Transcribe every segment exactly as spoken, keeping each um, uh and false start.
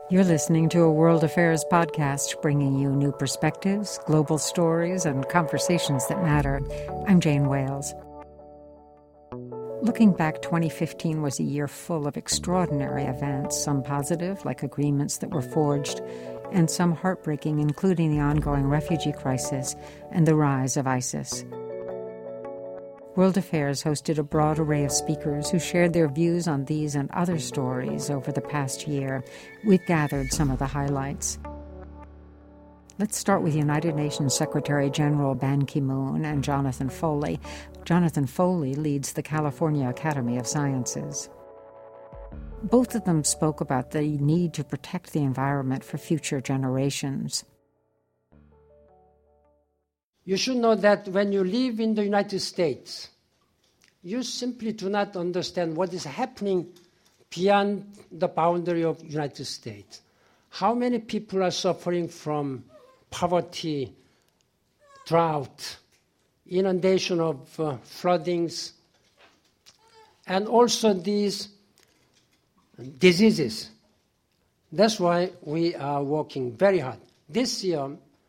You're listening to a World Affairs podcast bringing you new perspectives, global stories, and conversations that matter. I'm Jane Wales. Looking back, twenty fifteen was a year full of extraordinary events, some positive, like agreements that were forged, and some heartbreaking, including the ongoing refugee crisis and the rise of ISIS. World Affairs hosted a broad array of speakers who shared their views on these and other stories over the past year. We've gathered some of the highlights. Let's start with United Nations Secretary General Ban Ki-moon and Jonathan Foley. Jonathan Foley leads the California Academy of Sciences. Both of them spoke about the need to protect the environment for future generations. You should know that when you live in the United States, you simply do not understand what is happening beyond the boundary of the United States. How many people are suffering from poverty, drought, inundation of uh, floodings, and also these diseases. That's why we are working very hard. This year,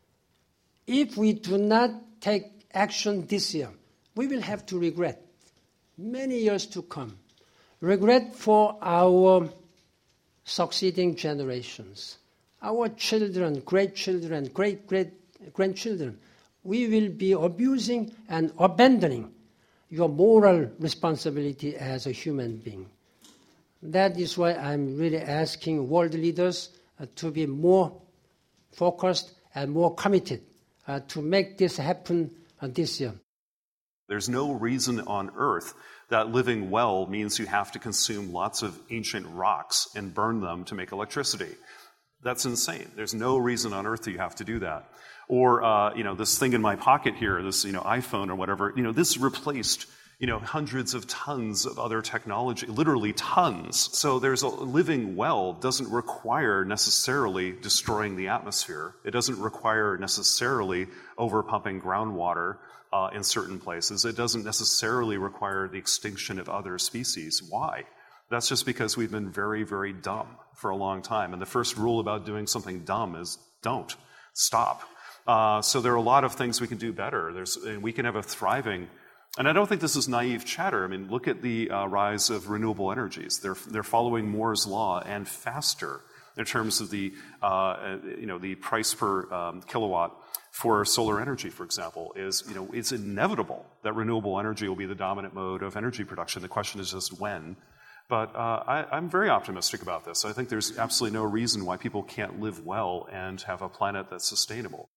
if we do not take action this year, we will have to regret many years to come. Regret for our succeeding generations, our children, great-children, great-great-grandchildren. We will be abusing and abandoning your moral responsibility as a human being. That is why I'm really asking world leaders uh, to be more focused and more committed Uh, to make this happen uh, this year. There's no reason on Earth that living well means you have to consume lots of ancient rocks and burn them to make electricity. That's insane. There's no reason on Earth that you have to do that. Or, uh, you know, this thing in my pocket here, this, you know, iPhone or whatever, you know, this replaced, you know, hundreds of tons of other technology, literally tons. So there's a, living well doesn't require necessarily destroying the atmosphere. It doesn't require necessarily overpumping groundwater uh, in certain places. It doesn't necessarily require the extinction of other species. Why? That's just because we've been very, very dumb for a long time. And the first rule about doing something dumb is don't. Stop. Uh, so there are a lot of things we can do better. There's, and we can have a thriving. And I don't think this is naive chatter. I mean, look at the uh, rise of renewable energies. They're they're following Moore's law and faster in terms of the uh, you know the price per um, kilowatt for solar energy, for example. Is you know it's inevitable that renewable energy will be the dominant mode of energy production. The question is just when. But uh, I, I'm very optimistic about this. I think there's absolutely no reason why people can't live well and have a planet that's sustainable.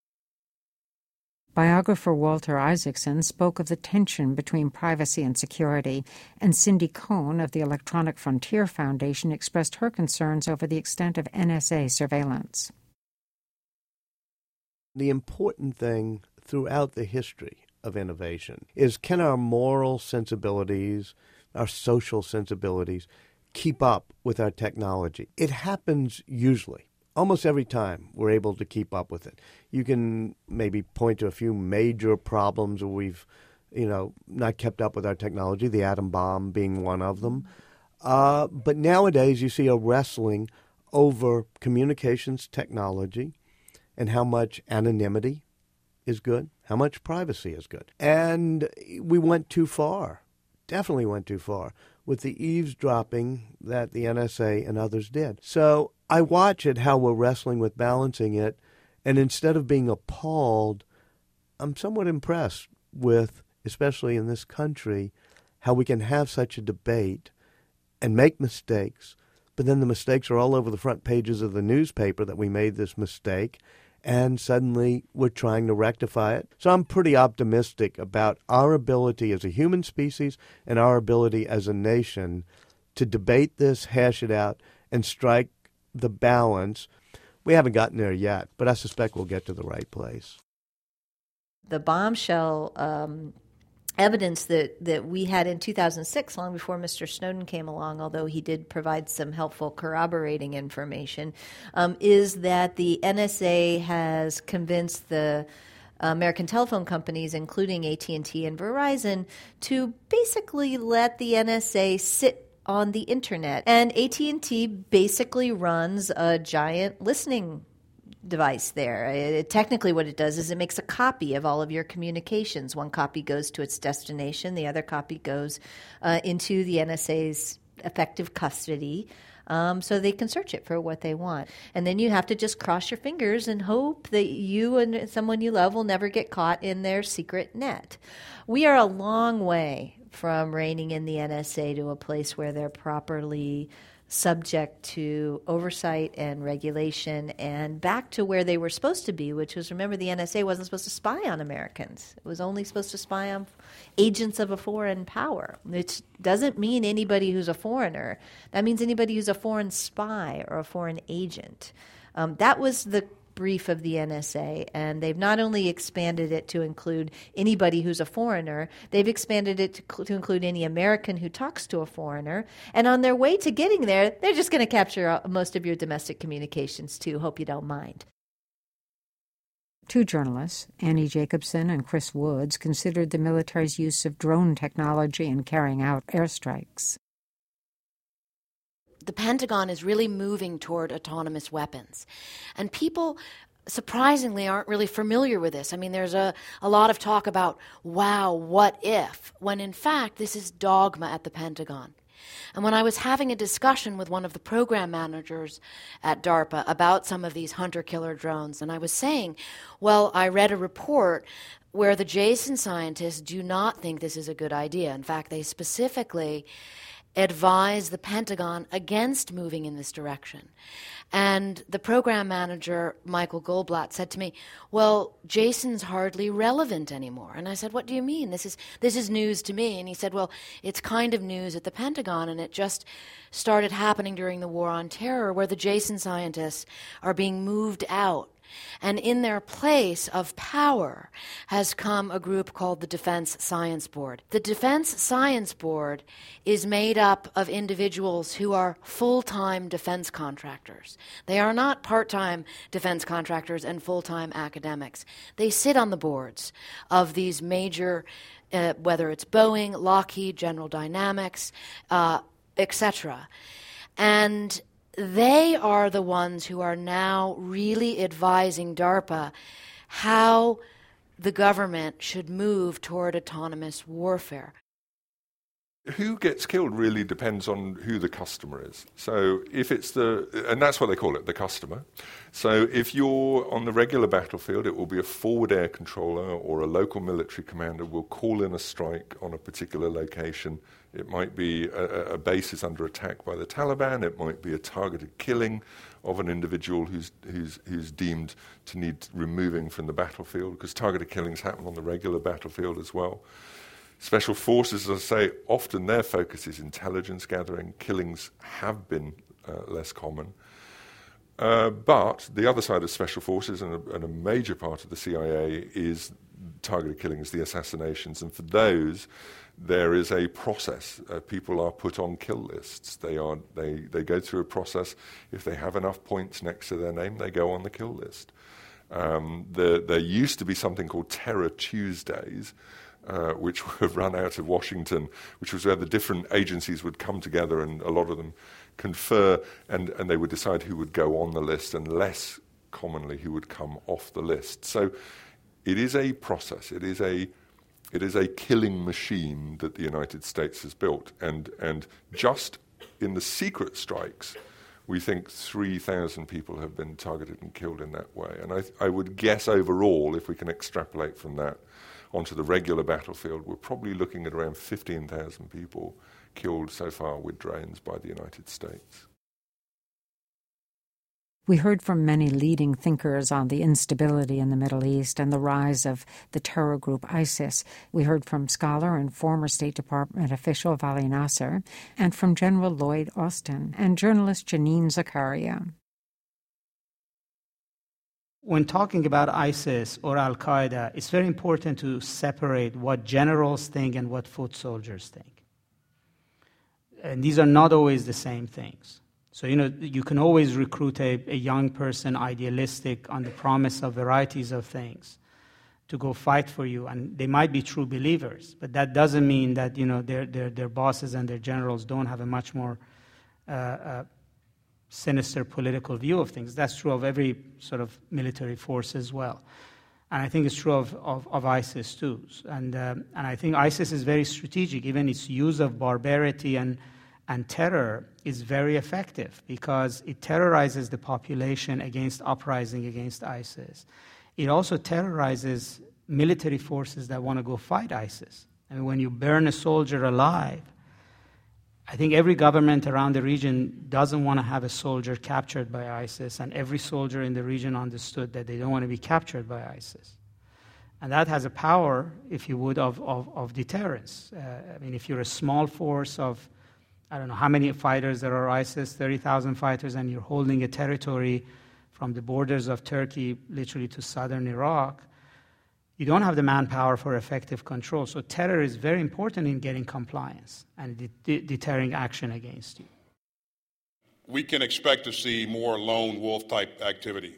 Biographer Walter Isaacson spoke of the tension between privacy and security, and Cindy Cohn of the Electronic Frontier Foundation expressed her concerns over the extent of N S A surveillance. The important thing throughout the history of innovation is, can our moral sensibilities, our social sensibilities, keep up with our technology? It happens usually. Almost every time we're able to keep up with it. You can maybe point to a few major problems where we've, you know, not kept up with our technology, the atom bomb being one of them. Uh, but nowadays you see a wrestling over communications technology and how much anonymity is good, how much privacy is good. And we went too far, definitely went too far, with the eavesdropping that the N S A and others did. So I watch it, how we're wrestling with balancing it, and instead of being appalled, I'm somewhat impressed with, especially in this country, how we can have such a debate and make mistakes, but then the mistakes are all over the front pages of the newspaper that we made this mistake, and suddenly we're trying to rectify it. So I'm pretty optimistic about our ability as a human species and our ability as a nation to debate this, hash it out, and strike the balance. We haven't gotten there yet, but I suspect we'll get to the right place. The bombshell um, evidence that, that we had in two thousand six, long before Mister Snowden came along, although he did provide some helpful corroborating information, um, is that the N S A has convinced the American telephone companies, including A T and T and Verizon, to basically let the N S A sit on the internet. And A T and T basically runs a giant listening device there. It, technically what it does is it makes a copy of all of your communications. One copy goes to its destination. The other copy goes uh, into the N S A's effective custody. Um, so they can search it for what they want. And then you have to just cross your fingers and hope that you and someone you love will never get caught in their secret net. We are a long way from reining in the N S A to a place where they're properly subject to oversight and regulation and back to where they were supposed to be, which was, remember, the N S A wasn't supposed to spy on Americans. It was only supposed to spy on agents of a foreign power, which doesn't mean anybody who's a foreigner. That means anybody who's a foreign spy or a foreign agent. Um, that was the brief of the N S A, and they've not only expanded it to include anybody who's a foreigner, they've expanded it to, to include any American who talks to a foreigner, and on their way to getting there, they're just going to capture most of your domestic communications too. Hope you don't mind. Two journalists, Annie Jacobson and Chris Woods, considered the military's use of drone technology in carrying out airstrikes. The Pentagon is really moving toward autonomous weapons. And people, surprisingly, aren't really familiar with this. I mean, there's a, a lot of talk about, wow, what if? When in fact, this is dogma at the Pentagon. And when I was having a discussion with one of the program managers at DARPA about some of these hunter-killer drones, and I was saying, well, I read a report where the Jason scientists do not think this is a good idea. In fact, they specifically advise the Pentagon against moving in this direction. And the program manager, Michael Goldblatt, said to me, well, Jason's hardly relevant anymore. And I said, what do you mean? This is this is news to me. And he said, well, it's kind of news at the Pentagon, and it just started happening during the War on Terror, where the Jason scientists are being moved out. And in their place of power has come a group called the Defense Science Board. The Defense Science Board is made up of individuals who are full-time defense contractors. They are not part-time defense contractors and full-time academics. They sit on the boards of these major, uh, whether it's Boeing, Lockheed, General Dynamics, uh, et cetera. And they are the ones who are now really advising DARPA how the government should move toward autonomous warfare. Who gets killed really depends on who the customer is. So if it's the, and that's what they call it, the customer. So if you're on the regular battlefield, it will be a forward air controller or a local military commander will call in a strike on a particular location. It might be a, a base is under attack by the Taliban. It might be a targeted killing of an individual who's who's who's deemed to need removing from the battlefield, because targeted killings happen on the regular battlefield as well. Special forces, as I say, often their focus is intelligence gathering. Killings have been uh, less common. Uh, but the other side of special forces, and a, and a major part of the C I A, is targeted killings, the assassinations. And for those, there is a process. Uh, people are put on kill lists. They are they, they go through a process. If they have enough points next to their name, they go on the kill list. Um, the, there used to be something called Terror Tuesdays, Uh, which were run out of Washington, which was where the different agencies would come together and a lot of them confer, and, and they would decide who would go on the list and less commonly who would come off the list. So it is a process. It is a it is a killing machine that the United States has built. And, and just in the secret strikes, we think three thousand people have been targeted and killed in that way. And I, I would guess overall, if we can extrapolate from that onto the regular battlefield, we're probably looking at around fifteen thousand people killed so far with drones by the United States. We heard from many leading thinkers on the instability in the Middle East and the rise of the terror group ISIS. We heard from scholar and former State Department official Vali Nasser, and from General Lloyd Austin and journalist Janine Zakaria. When talking about ISIS or Al-Qaeda, it's very important to separate what generals think and what foot soldiers think. And these are not always the same things. So, you know, you can always recruit a, a young person idealistic on the promise of varieties of things. to go fight for you, and they might be true believers, but that doesn't mean that, you know, their their, their bosses and their generals don't have a much more uh, uh, sinister political view of things. That's true of every sort of military force as well. And I think it's true of, of, of ISIS too. And, um, and I think ISIS is very strategic. Even its use of barbarity and, and terror is very effective because it terrorizes the population against uprising against ISIS. It also terrorizes military forces that want to go fight ISIS. I mean, when you burn a soldier alive, I think every government around the region doesn't want to have a soldier captured by ISIS, and every soldier in the region understood that they don't want to be captured by ISIS. And that has a power, if you would, of, of, of deterrence. Uh, I mean, if you're a small force of, I don't know how many fighters there are ISIS, thirty thousand fighters, and you're holding a territory from the borders of Turkey literally to southern Iraq, you don't have the manpower for effective control. So terror is very important in getting compliance and de- de- deterring action against you. We can expect to see more lone wolf type activity.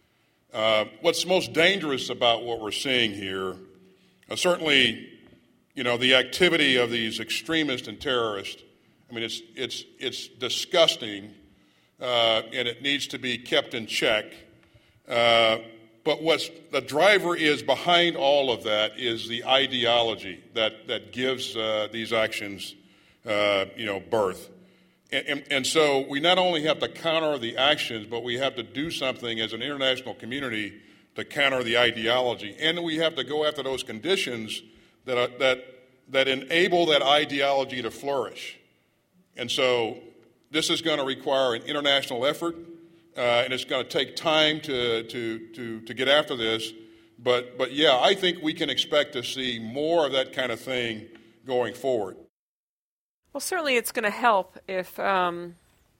Uh, what's most dangerous about what we're seeing here, uh, certainly, you know, the activity of these extremists and terrorists, I mean, it's, it's, it's disgusting, uh, and it needs to be kept in check. Uh, But what's the driver is behind all of that is the ideology that, that gives uh, these actions, uh, you know, birth. And, and, and so we not only have to counter the actions, but we have to do something as an international community to counter the ideology. And we have to go after those conditions that, are, that, that enable that ideology to flourish. And so this is going to require an international effort. Uh, and it's going to take time to, to, to, to get after this. But, but, yeah, I think we can expect to see more of that kind of thing going forward. Well, certainly it's going to help if um,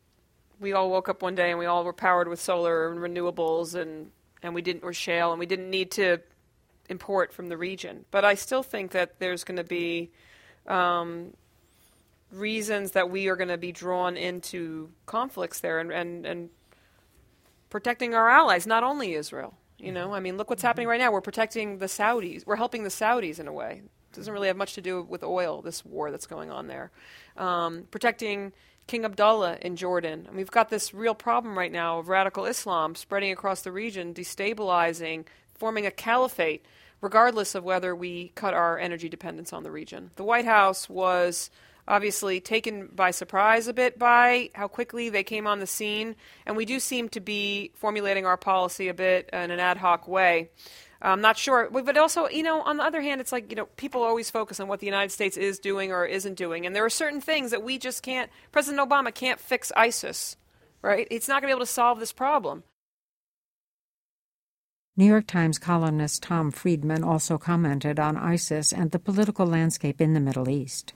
we all woke up one day and we all were powered with solar and renewables and, and we didn't, or shale, and we didn't need to import from the region. But I still think that there's going to be um, reasons that we are going to be drawn into conflicts there and, and, and protecting our allies, not only Israel. You know, I mean, look what's happening right now. We're protecting the Saudis. We're helping the Saudis in a way. It doesn't really have much to do with oil, this war that's going on there. Um, protecting King Abdullah in Jordan. And we've got this real problem right now of radical Islam spreading across the region, destabilizing, forming a caliphate, regardless of whether we cut our energy dependence on the region. The White House was obviously taken by surprise a bit by how quickly they came on the scene, and we do seem to be formulating our policy a bit in an ad hoc way. I'm not sure, but also, you know, on the other hand, it's like, you know, people always focus on what the United States is doing or isn't doing, and there are certain things that we just can't, President Obama can't fix ISIS, right? It's not going to be able to solve this problem. New York Times columnist Tom Friedman also commented on ISIS and the political landscape in the Middle East.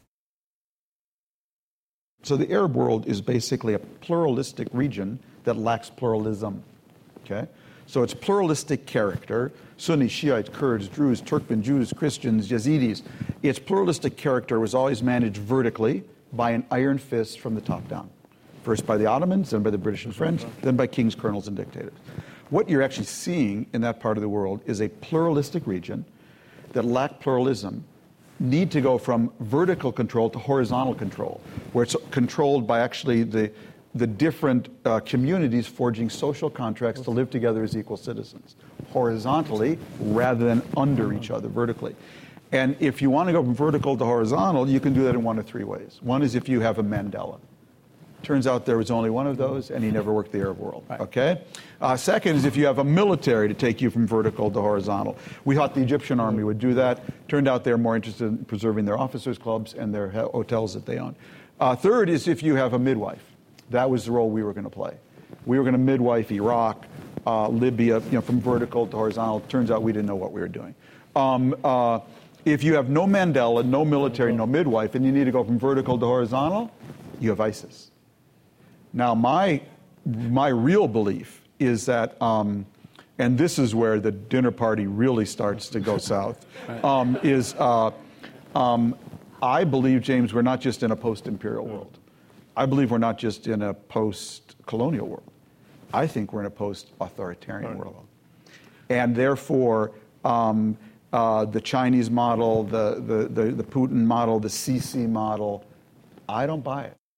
So the Arab world is basically a pluralistic region that lacks pluralism, okay? So it's pluralistic character, Sunni, Shiites, Kurds, Druze, Turkmen, Jews, Christians, Yazidis. Its pluralistic character was always managed vertically by an iron fist from the top down. First by the Ottomans, then by the British and French, then by kings, colonels, and dictators. What you're actually seeing in that part of the world is a pluralistic region that lacked pluralism, need to go from vertical control to horizontal control, where it's controlled by actually the, the different uh, communities forging social contracts to live together as equal citizens, horizontally rather than under each other, vertically. And if you want to go from vertical to horizontal, you can do that in one of three ways. One is if you have a Mandela. Turns out there was only one of those, and he never worked the Arab world, okay? Uh, second is if you have a military to take you from vertical to horizontal. We thought the Egyptian army would do that. Turned out they're more interested in preserving their officers' clubs and their hotels that they own. Uh, third is if you have a midwife. That was the role we were going to play. We were going to midwife Iraq, uh, Libya, you know, from vertical to horizontal. Turns out we didn't know what we were doing. Um, uh, if you have no Mandela, no military, no midwife, and you need to go from vertical to horizontal, you have ISIS. Now, my my real belief is that, um, and this is where the dinner party really starts to go south, um, is uh, um, I believe, James, we're not just in a post-imperial world. I believe we're not just in a post-colonial world. I think we're in a post-authoritarian world. And therefore, um, uh, the Chinese model, the, the, the, the Putin model, the Sisi model. I don't buy it.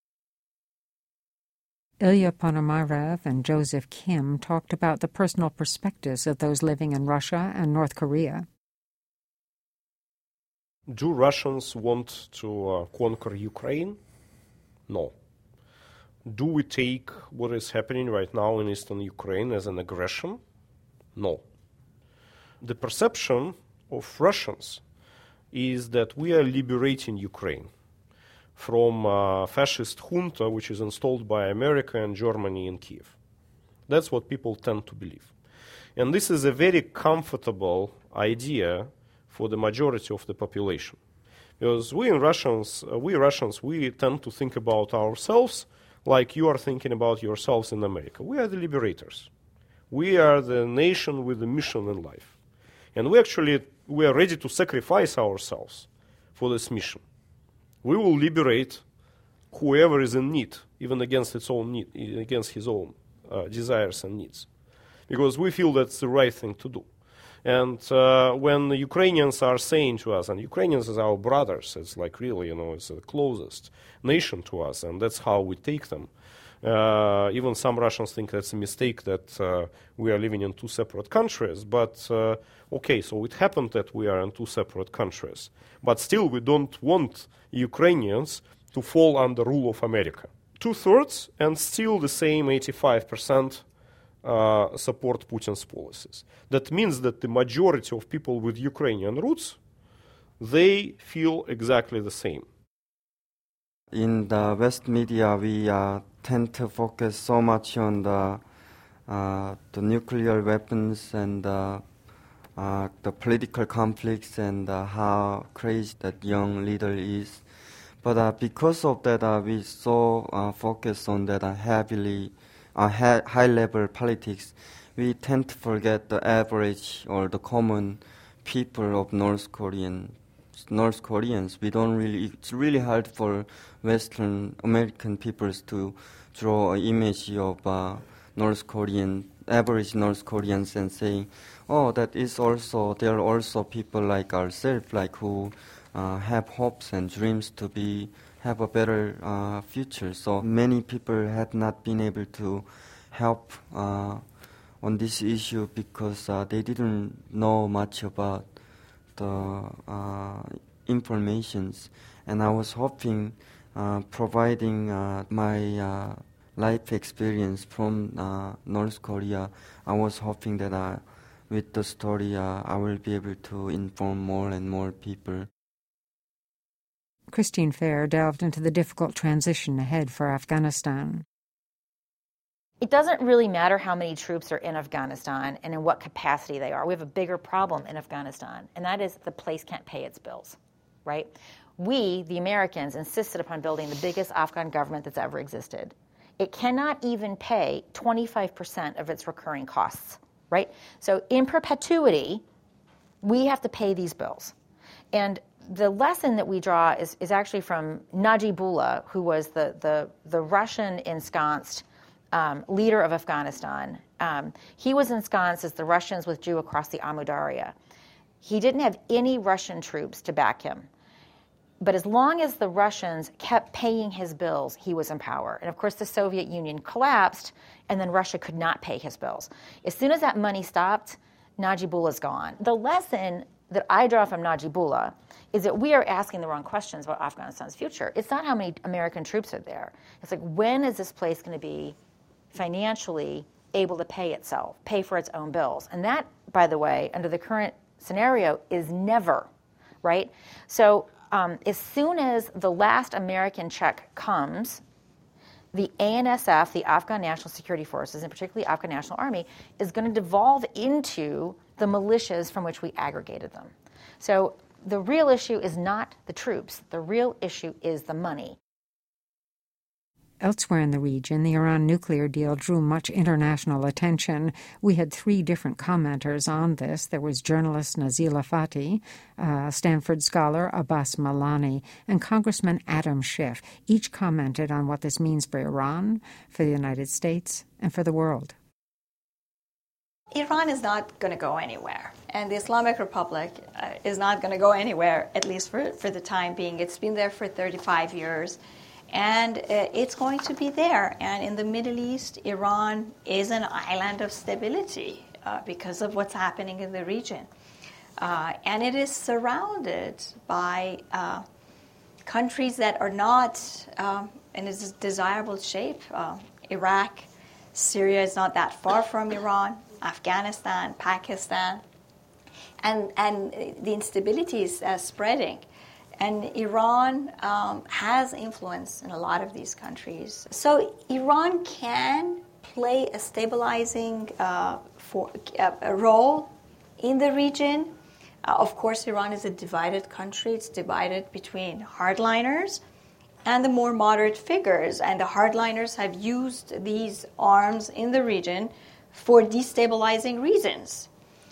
Ilya Ponomarev and Joseph Kim talked about the personal perspectives of those living in Russia and North Korea. Do Russians want to uh, conquer Ukraine? No. Do we take what is happening right now in eastern Ukraine as an aggression? No. The perception of Russians is that we are liberating Ukraine from a fascist junta which is installed by America and Germany in Kiev. That's what people tend to believe. And this is a very comfortable idea for the majority of the population. Because we in Russians, uh, we Russians, we tend to think about ourselves like you are thinking about yourselves in America. We are the liberators. We are the nation with a mission in life. And we actually, we are ready to sacrifice ourselves for this mission. We will liberate whoever is in need, even against its own need, against his own uh, desires and needs. Because we feel that's the right thing to do. And uh, when the Ukrainians are saying to us, and Ukrainians are our brothers, it's like really, you know, it's the closest nation to us, and that's how we take them. Uh, even some Russians think that's a mistake that uh, we are living in two separate countries. But, uh, okay, so it happened that we are in two separate countries. But still, we don't want Ukrainians to fall under rule of America. Two-thirds, and still the same eighty-five percent uh, support Putin's policies. That means that the majority of people with Ukrainian roots, they feel exactly the same. In the West media, we uh, tend to focus so much on the uh, the nuclear weapons and uh, uh, the political conflicts and uh, how crazy that young leader is. But uh, because of that, uh, we so uh, focus on that uh, heavily, uh, ha- high-level politics. We tend to forget the average or the common people of North Korean. North Koreans, we don't really, it's really hard for Western American peoples to draw an image of uh, North Korean, average North Koreans and saying, oh, that is also, there are also people like ourselves, like who uh, have hopes and dreams to be, have a better uh, future. So many people have not been able to help uh, on this issue because uh, they didn't know much about the uh, informations, and I was hoping uh, providing uh, my uh, life experience from uh, North Korea, I was hoping that uh, with the story uh, I will be able to inform more and more people. Christine Fair delved into the difficult transition ahead for Afghanistan. It doesn't really matter how many troops are in Afghanistan and in what capacity they are. We have a bigger problem in Afghanistan, and that is the place can't pay its bills, right? We, the Americans, insisted upon building the biggest Afghan government that's ever existed. It cannot even pay twenty-five percent of its recurring costs, right? So in perpetuity, we have to pay these bills. And the lesson that we draw is, is actually from Najibullah, who was the, the, the Russian ensconced Um, leader of Afghanistan. Um, he was ensconced as the Russians withdrew across the Amu Darya. He didn't have any Russian troops to back him. But as long as the Russians kept paying his bills, he was in power. And of course, the Soviet Union collapsed, and then Russia could not pay his bills. As soon as that money stopped, Najibullah's gone. The lesson that I draw from Najibullah is that we are asking the wrong questions about Afghanistan's future. It's not how many American troops are there. It's like, when is this place going to be financially able to pay itself, pay for its own bills? And that, by the way, under the current scenario, is never, right? So um, as soon as the last American check comes, the A N S F, the Afghan National Security Forces, and particularly the Afghan National Army, is going to devolve into the militias from which we aggregated them. So the real issue is not the troops. The real issue is the money. Elsewhere in the region, the Iran nuclear deal drew much international attention. We had three different commenters on this. There was journalist Nazila Fatih, uh, Stanford scholar Abbas Malani, and Congressman Adam Schiff. Each commented on what this means for Iran, for the United States, and for the world. Iran is not going to go anywhere. And the Islamic Republic uh, is not going to go anywhere, at least for, for the time being. It's been there for thirty-five years, and uh, it's going to be there. And in the Middle East, Iran is an island of stability uh, because of what's happening in the region. Uh, and it is surrounded by uh, countries that are not um, in a desirable shape. Uh, Iraq, Syria is not that far from Iran, Afghanistan, Pakistan. And, and the instability is uh, spreading. And Iran um, has influence in a lot of these countries. So Iran can play a stabilizing uh, for, uh, a role in the region. Uh, of course, Iran is a divided country. It's divided between hardliners and the more moderate figures. And the hardliners have used these arms in the region for destabilizing reasons.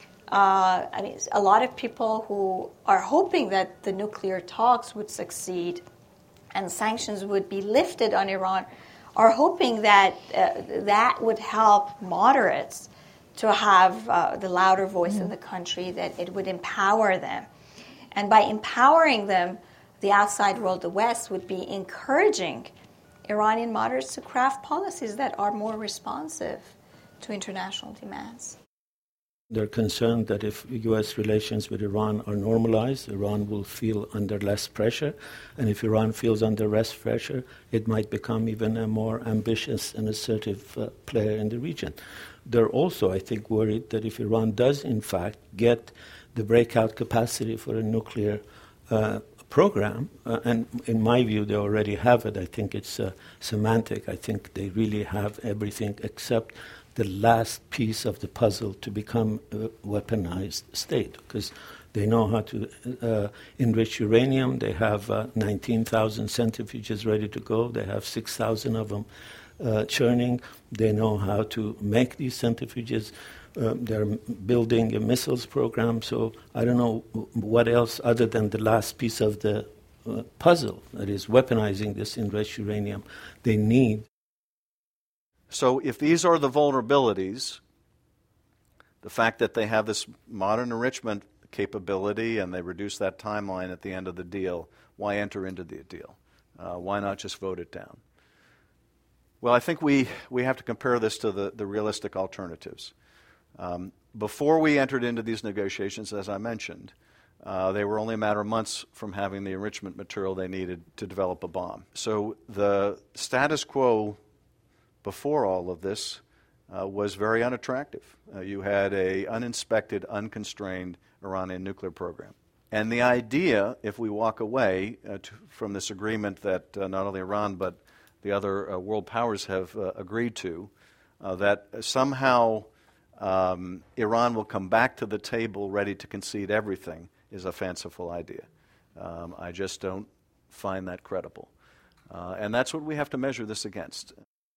Uh, I mean, a lot of people who are hoping that the nuclear talks would succeed and sanctions would be lifted on Iran are hoping that uh, that would help moderates to have uh, the louder voice mm. in the country, that it would empower them. And by empowering them, the outside world, the West, would be encouraging Iranian moderates to craft policies that are more responsive to international demands. They're concerned that if U S relations with Iran are normalized, Iran will feel under less pressure. And if Iran feels under less pressure, it might become even a more ambitious and assertive uh, player in the region. They're also, I think, worried that if Iran does, in fact, get the breakout capacity for a nuclear uh, program, uh, and in my view, they already have it. I think it's uh, semantic. I think they really have everything except the last piece of the puzzle to become a weaponized state, because they know how to uh, enrich uranium. They have uh, nineteen thousand centrifuges ready to go. They have six thousand of them uh, churning. They know how to make these centrifuges. Uh, they're building a missiles program. So I don't know what else other than the last piece of the uh, puzzle, that is weaponizing this enriched uranium, they need. So if these are the vulnerabilities, the fact that they have this modern enrichment capability and they reduce that timeline at the end of the deal, why enter into the deal? Uh, why not just vote it down? Well, I think we, we have to compare this to the, the realistic alternatives. Um, before we entered into these negotiations, as I mentioned, uh, they were only a matter of months from having the enrichment material they needed to develop a bomb. So the status quo before all of this uh, was very unattractive. Uh, you had a uninspected, unconstrained Iranian nuclear program. And the idea, if we walk away uh, to, from this agreement that uh, not only Iran but the other uh, world powers have uh, agreed to, uh, that somehow um, Iran will come back to the table ready to concede everything, is a fanciful idea. Um, I just don't find that credible. Uh, and that's what we have to measure this against.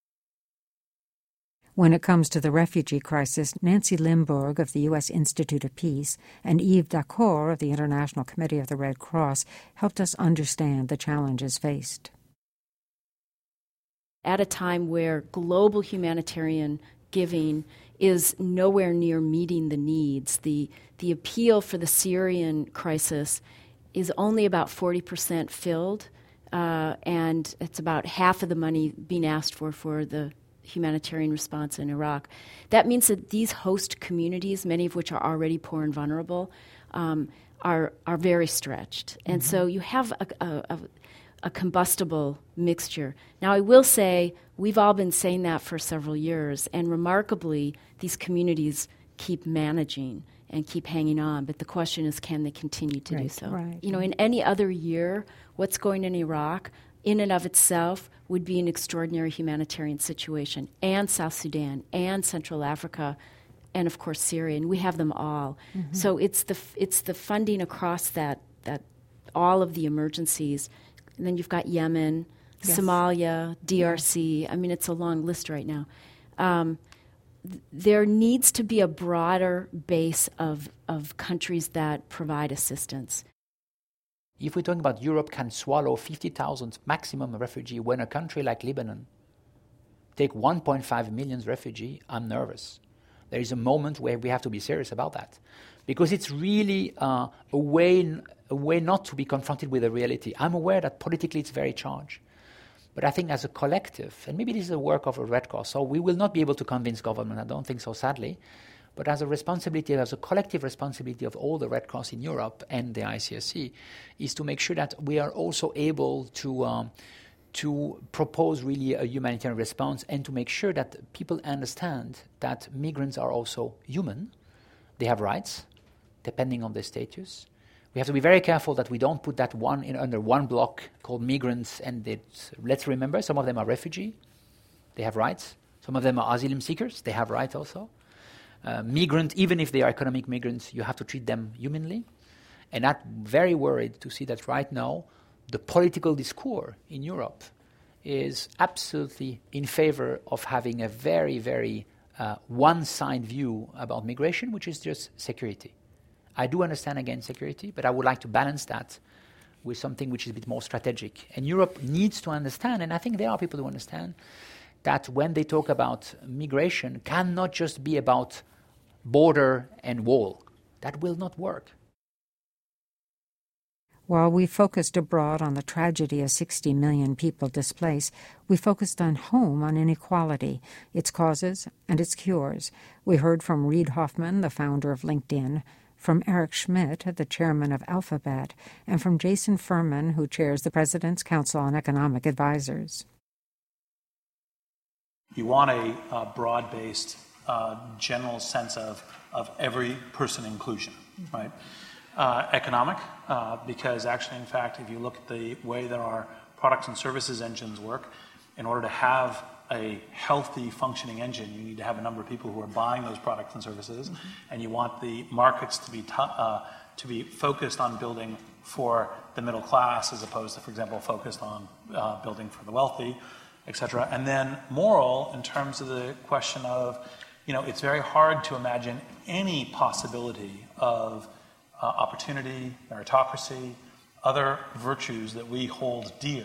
When it comes to the refugee crisis, Nancy Limburg of the U S Institute of Peace and Yves Dacour of the International Committee of the Red Cross helped us understand the challenges faced. At a time where global humanitarian giving is nowhere near meeting the needs, the, the appeal for the Syrian crisis is only about forty percent filled, uh, and it's about half of the money being asked for for the humanitarian response in Iraq. That means that these host communities, many of which are already poor and vulnerable, um, are are very stretched. And mm-hmm. so you have a, a, a, a combustible mixture. Now, I will say we've all been saying that for several years, and remarkably, these communities keep managing and keep hanging on. But the question is, can they continue to right, do so? Right. You know, in any other year, what's going in Iraq in and of itself would be an extraordinary humanitarian situation, and South Sudan, and Central Africa, and of course Syria, and we have them all. Mm-hmm. So it's the it's the funding across that that all of the emergencies, and then you've got Yemen, yes. Somalia, D R C. Yeah. I mean, it's a long list right now. Um, th- there needs to be a broader base of of countries that provide assistance. If we're talking about Europe can swallow fifty thousand maximum refugee, when a country like Lebanon take one point five million refugee, I'm nervous. there is a moment where we have to be serious about that. Because it's really uh, a way a way not to be confronted with a reality. I'm aware that politically it's very charged. But I think as a collective, and maybe this is the work of a Red Cross, so we will not be able to convince government, I don't think so, sadly, but as a responsibility, as a collective responsibility of all the Red Cross in Europe and the I C S C, is to make sure that we are also able to um, to propose really a humanitarian response and to make sure that people understand that migrants are also human. They have rights, depending on their status. We have to be very careful that we don't put that one in under one block called migrants, and it's, let's remember, some of them are refugee. They have rights. Some of them are asylum seekers. They have rights also. Uh, migrant, even if they are economic migrants, you have to treat them humanly. And I'm very worried to see that right now the political discourse in Europe is absolutely in favor of having a very, very uh, one-side view about migration, which is just security. I do understand, again, security, but I would like to balance that with something which is a bit more strategic. And Europe needs to understand, and I think there are people who understand, that when they talk about migration, cannot just be about border and wall. That will not work. While we focused abroad on the tragedy of sixty million people displaced, we focused on home on inequality, its causes, and its cures. We heard from Reid Hoffman, the founder of LinkedIn, from Eric Schmidt, the chairman of Alphabet, and from Jason Furman, who chairs the President's Council on Economic Advisors. You want a uh, broad-based, uh, general sense of, of every person inclusion, right? Uh, economic, uh, because actually, in fact, if you look at the way that our products and services engines work, in order to have a healthy functioning engine, you need to have a number of people who are buying those products and services, mm-hmm. and you want the markets to be t- uh, to be focused on building for the middle class as opposed to, for example, focused on uh, building for the wealthy, et cetera. And then moral in terms of the question of, you know, it's very hard to imagine any possibility of uh, opportunity, meritocracy, other virtues that we hold dear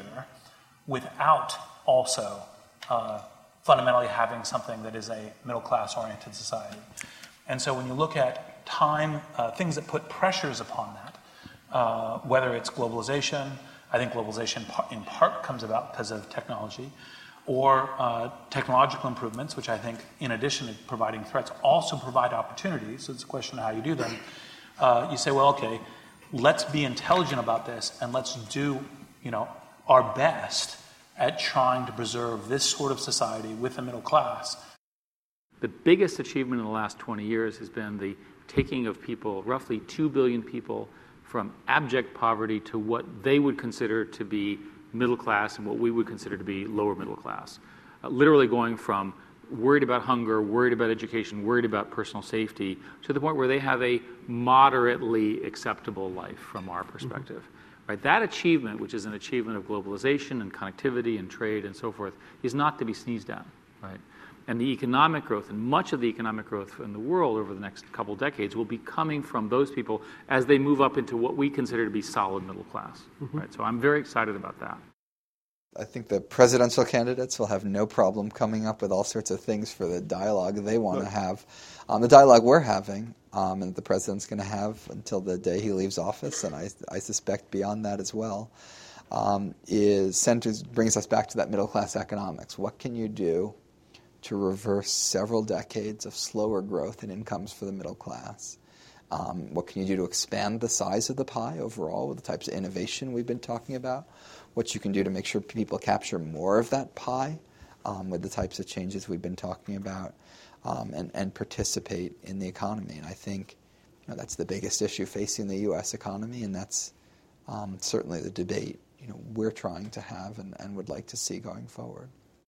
without also Uh, fundamentally having something that is a middle-class oriented society. And so when you look at time, uh, things that put pressures upon that, uh, whether it's globalization, I think globalization in part comes about because of technology, or uh, technological improvements, which I think, in addition to providing threats, also provide opportunities. So it's a question of how you do them. Uh, you say, well, okay, let's be intelligent about this, and let's do, you know, our best at trying to preserve this sort of society with the middle class. The biggest achievement in the last twenty years has been the taking of people, roughly two billion people, from abject poverty to what they would consider to be middle class and what we would consider to be lower middle class. Uh, literally going from worried about hunger, worried about education, worried about personal safety, to the point where they have a moderately acceptable life from our perspective. Mm-hmm. Right, that achievement, which is an achievement of globalization and connectivity and trade and so forth, is not to be sneezed at. Right? And the economic growth, and much of the economic growth in the world over the next couple decades, will be coming from those people as they move up into what we consider to be solid middle class. Mm-hmm. Right? So I'm very excited about that. I think the presidential candidates will have no problem coming up with all sorts of things for the dialogue they want to have. Um, the dialogue we're having, um, and the president's going to have until the day he leaves office, and I, I suspect beyond that as well, um, is centers brings us back to that middle class economics. What can you do to reverse several decades of slower growth in incomes for the middle class? Um, what can you do to expand the size of the pie overall with the types of innovation we've been talking about? What you can do to make sure people capture more of that pie um, with the types of changes we've been talking about, um, and, and participate in the economy. And I think, you know, that's the biggest issue facing the U S economy, and that's um, certainly the debate, you know, we're trying to have and, and would like to see going forward.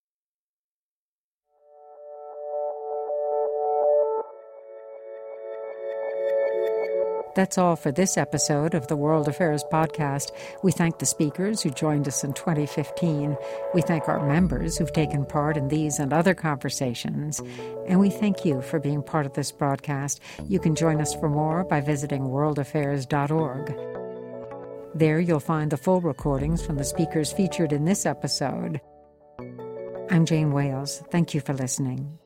That's all for this episode of the World Affairs Podcast. We thank the speakers who joined us in twenty fifteen. We thank our members who've taken part in these and other conversations. And we thank you for being part of this broadcast. You can join us for more by visiting world affairs dot org. There you'll find the full recordings from the speakers featured in this episode. I'm Jane Wales. Thank you for listening.